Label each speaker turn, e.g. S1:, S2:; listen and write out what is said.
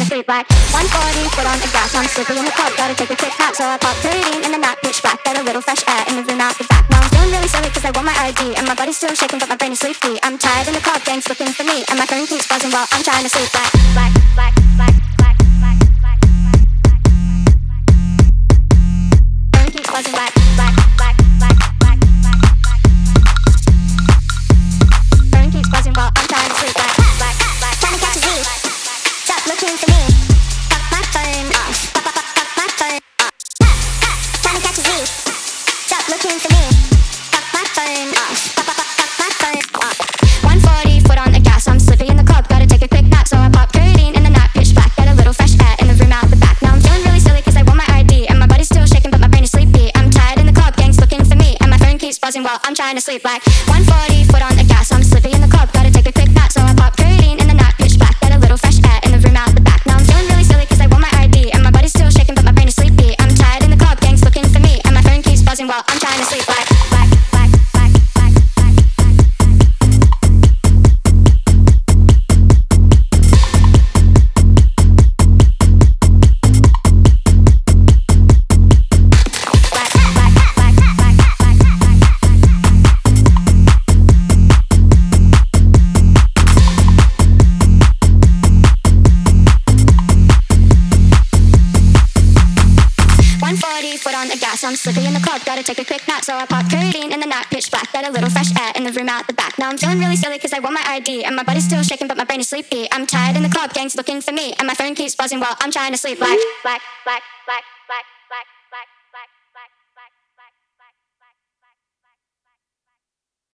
S1: to sleep like 140, foot on the gas. I'm sleepy in the club, gotta take a quick nap. So I pop Purine in the night, pitch black. Get a little fresh air in the room out the back. Now I'm feeling really silly cause I want my ID. And my body's still shaking but my brain is sleepy. I'm tired in the club, gang's looking for me. And my phone keeps buzzing while I'm trying to sleep like black, black, black, black, black, black, black, black. Phone keeps buzzing like black, black, black, black, black, black. Phone keeps buzzing while I'm trying to sleep like black, black. Trying to catch a Z. Stop looking for me. Fuck my phone off. Fuck my phone off. Trying to catch a Z. Stop looking for me. Fuck my phone off. Fuck my phone off. 140, foot on the gas. I'm slippy in the club, gotta take a quick nap. So I pop Purine in the night, pitch black. Get a little fresh air in the room out the back. Now I'm feeling really silly cause I want my ID. And my body's still shaking but my brain is sleepy. I'm tired in the club, gang's looking for me. And my phone keeps buzzing while I'm trying to sleep like 140, foot on the gas. I'm slippy in the club, gotta take a quick nap. So I pop Purine in the night, pitch black. Get a little fresh air in the room out the back. Now I'm feeling really silly cause I want my ID. And my body's still shaking but my brain is sleepy. I'm tired in the club, gang's looking for me. And my phone keeps buzzing while I'm trying to sleep like black, black, black, black, black, black. Foot on the gas, I'm slippy in the club, gotta take a quick nap. So I pop Purine in the night, pitch black. Get a little fresh air in the room out the back. Now I'm feeling really silly cause I want my ID. And my body's still shaking but my brain is sleepy. I'm tired in the club, gang's looking for me. And my phone keeps buzzing while I'm trying to sleep like black, black, black.